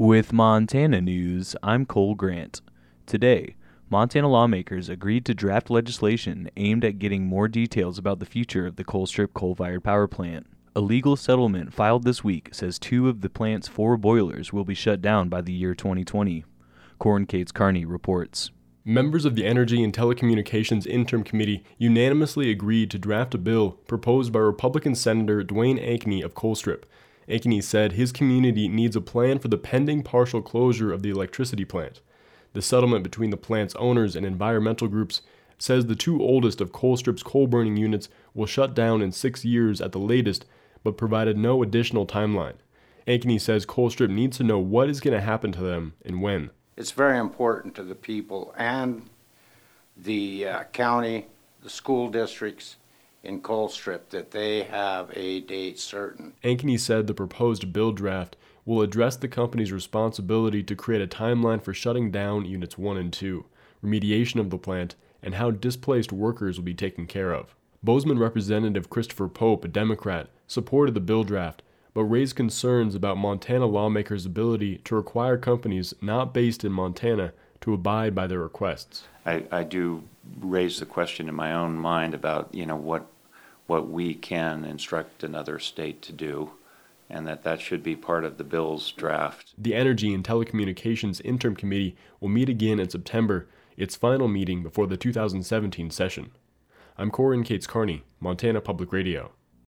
With Montana News, I'm Cole Grant. Today, Montana lawmakers agreed to draft legislation aimed at getting more details about the future of the Colstrip coal-fired power plant. A legal settlement filed this week says 2 of the plant's 4 boilers will be shut down by the year 2020. Corn Cates Carney reports. Members of the Energy and Telecommunications Interim Committee unanimously agreed to draft a bill proposed by Republican Senator Dwayne Ankeny of Colstrip. Ankeny said his community needs a plan for the pending partial closure of the electricity plant. The settlement between the plant's owners and environmental groups says the 2 oldest of Colstrip's coal-burning units will shut down in 6 years at the latest, but provided no additional timeline. Ankeny says Colstrip needs to know what is going to happen to them and when. It's very important to the people and the county, the school districts in Colstrip that they have a date certain. Ankeny said the proposed bill draft will address the company's responsibility to create a timeline for shutting down Units 1 and 2, remediation of the plant, and how displaced workers will be taken care of. Bozeman Representative Christopher Pope, a Democrat, supported the bill draft, but raised concerns about Montana lawmakers' ability to require companies not based in Montana to abide by their requests. I do raise the question in my own mind about, what we can instruct another state to do, and that should be part of the bill's draft. The Energy and Telecommunications Interim Committee will meet again in September, its final meeting before the 2017 session. I'm Corn Cates Carney, Montana Public Radio.